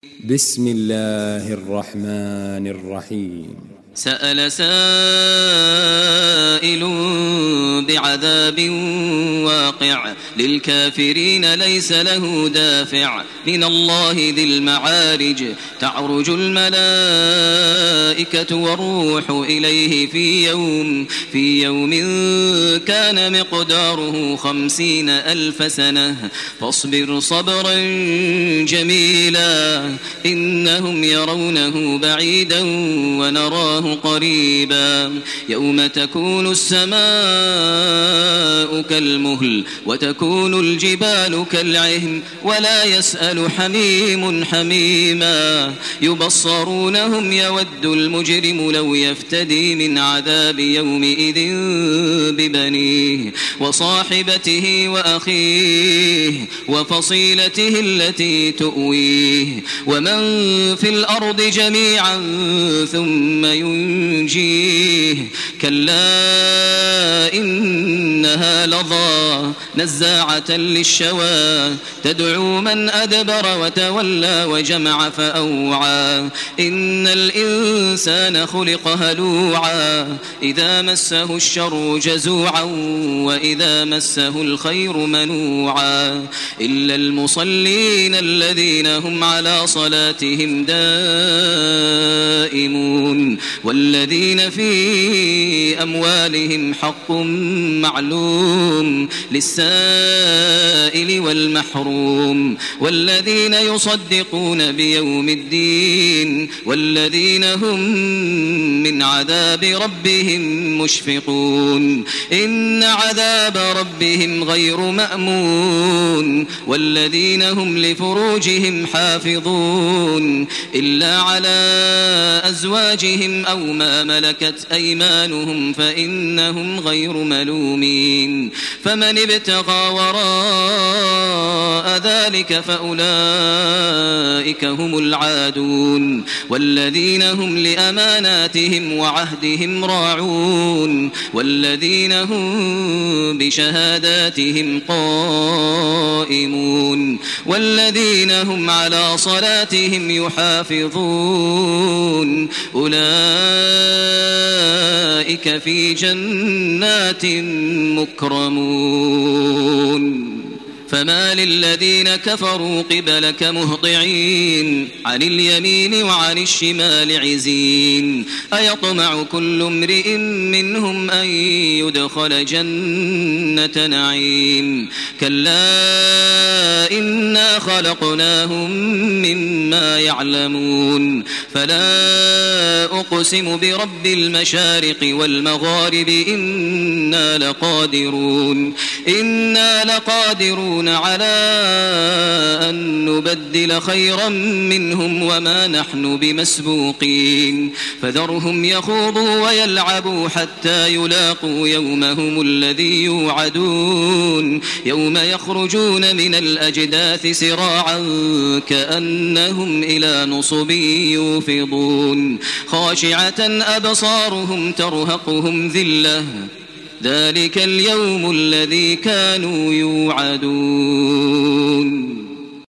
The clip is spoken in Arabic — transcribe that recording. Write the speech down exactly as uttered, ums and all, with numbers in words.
بسم الله الرحمن الرحيم. سأل سائل بعذاب واقع للكافرين ليس له دافع من الله ذي المعارج تعرج الملائكة والروح إليه في يوم في يوم كان مقداره خمسين ألف سنة فاصبر صبرا جميلا إنهم يرونه بعيدا ونراه قريبا يوم تكون السماء كالمهل وتكون الجبال كالعهن ولا يسأل حميم حميما يبصرونهم يود المجرم لو يفتدي من عذاب يومئذ ببنيه وصاحبته وأخيه وفصيلته التي تؤويه ومن في الأرض جميعا ثم ينجيه كلا إنها لظى نزاعة للشوى تدعو من أدبر وتولى وجمع فأوعى إن الإنسان خلق هلوعا إذا مسه الشر جزوعا وإذا مسه الخير منوعا إلا المصلين الذين هم على صلاتهم دائمون والذين في أموالهم حق معلوم للسائل والمحروم والذين يصدقون بيوم الدين والذين هم من عذاب ربهم مشفقون إن عذاب ربهم غير مأمون والذين هم لفروجهم حافظون إلا على أزواجهم أو ما ملكت أيمانهم فإنهم غير ملومين فمن ابتغى وراء ذلك فأولئك هم العادون والذين هم لأماناتهم وعهدهم راعون والذين هم بشهاداتهم قائمون والذين هم على صلاتهم يحافظون أولئك في جنات مكرمون فما للذين كفروا قبلك مهطعين عن اليمين وعن الشمال عزين أيطمع كل امرئ منهم أن يدخل جنة نعيم كلا إنا خلقناهم مما يعلمون فلا أقسم برب المشارق والمغارب إنا لقادرون إنا لقادرون على أن نبدل خيرا منهم وما نحن بمسبوقين فذرهم يخوضوا ويلعبوا حتى يلاقوا يومهم الذي يوعدون يوم يخرجون من الأجداث سراعا كأنهم إلى نصب يوفضون خاشعة أبصارهم ترهقهم ذلة ذلك اليوم الذي كانوا يوعدون.